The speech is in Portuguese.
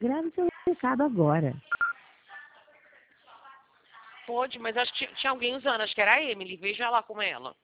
Grave seu recado agora. Pode, mas acho que tinha alguém usando, acho que era a Emily, veja lá com ela.